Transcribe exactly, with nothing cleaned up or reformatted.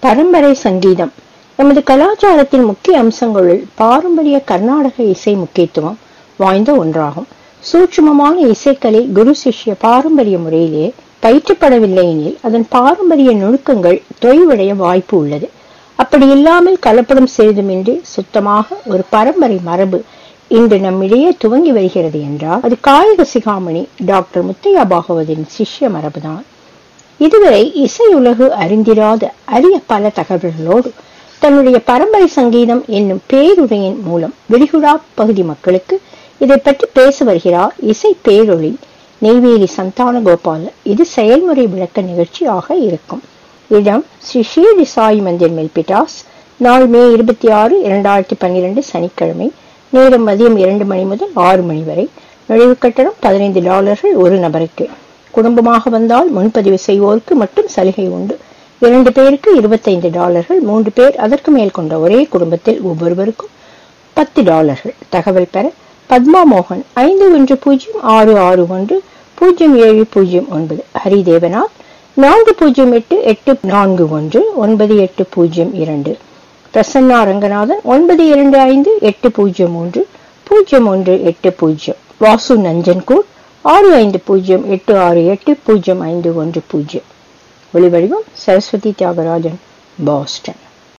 பரம்பரை சங்கீதம் நமது கலாச்சாரத்தின் முக்கிய அம்சங்களுள் பாரம்பரிய கர்நாடக இசை முக்கியத்துவம் வாய்ந்த ஒன்றாகும். சூட்சுமமான இசைக்கலை குரு சிஷ்ய பாரம்பரிய முறையிலே பயிற்றப்படவில்லை எனில் அதன் பாரம்பரிய நுணுக்கங்கள் தொய்வடைய வாய்ப்பு உள்ளது. அப்படி இல்லாமல் கலப்படம் செய்துமின்றி சுத்தமாக ஒரு பரம்பரை மரபு இன்று நம்மிடையே துவங்கி வருகிறது என்றால் அது காயக சிகாமணி டாக்டர் முத்தையா பாகவதின் சிஷ்ய மரபுதான். இதுவரை இசை உலகு அறிந்திராத அரிய பல தகவல்களோடு தன்னுடைய பரம்பரை சங்கீதம் என்னும் பேருரையின் மூலம் விரிகுடா பகுதி மக்களுக்கு இதை பற்றி பேச வருகிறார் இசை பேரொளி நெய்வேலி சந்தான கோபால. இது செயல்முறை விளக்க நிகழ்ச்சி ஆக இருக்கும். இடம் ஸ்ரீ ஷீர்டி சாய் மந்திர் மெல்பிட்டாஸ். நாள் மே இருபத்தி ஆறு இரண்டாயிரத்தி பன்னிரண்டு சனிக்கிழமை. நேரம் மதியம் இரண்டு மணி முதல் ஆறு மணி வரை. நுழைவு கட்டணம் பதினைந்து டாலர்கள் ஒரு நபருக்கு. குடும்பமாக வந்தால் முன்பதிவு செய்வோருக்கு மட்டும் சலுகை உண்டு. இரண்டு பேருக்கு இருபத்தைந்து டாலர்கள், மூன்று பேர் அதற்கு மேல் கொண்ட ஒரே குடும்பத்தில் ஒவ்வொருவருக்கும் பத்து டாலர்கள். தகவல் பெற பத்மா மோகன் ஐந்து ஒன்று பூஜ்ஜியம் ஆறு ஆறு ஒன்று பூஜ்ஜியம் ஏழு பூஜ்ஜியம் ஒன்பது, ஹரிதேவநாத் நான்கு பூஜ்ஜியம் எட்டு எட்டு நான்கு ஒன்று ஒன்பது எட்டு பூஜ்ஜியம் இரண்டு, பிரசன்னா ரங்கநாதன் ஒன்பது இரண்டு ஐந்து எட்டு பூஜ்ஜியம் மூன்று பூஜ்ஜியம் ஒன்று எட்டு பூஜ்ஜியம், வாசு நஞ்சன்கூர் ஆறு ஐந்து பூஜ்ஜியம் எட்டு ஆறு எட்டு பூஜ்ஜியம் ஐந்து ஒன்று பூஜ்ஜியம். ஒளிவடிவம் சரஸ்வதி தியாகராஜன், பாஸ்டன்.